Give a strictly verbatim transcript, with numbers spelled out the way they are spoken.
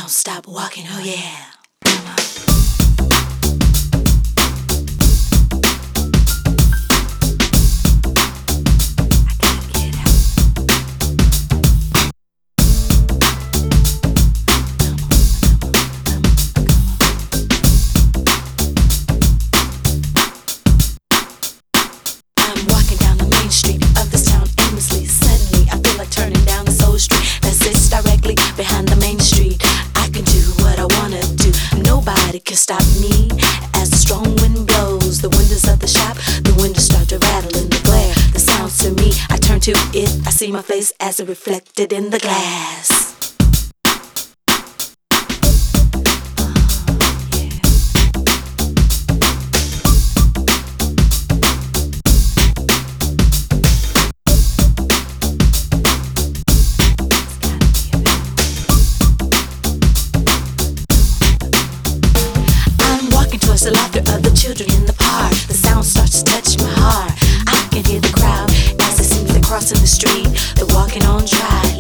stop walking, oh yeah. I'm walking down the main street of this town aimlessly. Suddenly I feel like turning down this old street that sits directly behind the main street. I can do what I wanna do, nobody can stop me. As the strong wind blows, the windows of the shop, the windows start to rattle in the glare. The sounds to me, I turn to it, I see my face as it reflected in the glass. Towards the laughter of the children in the park, the sound starts to touch my heart. I can hear the crowd as they sing, they're crossing the street, they're walking on dry.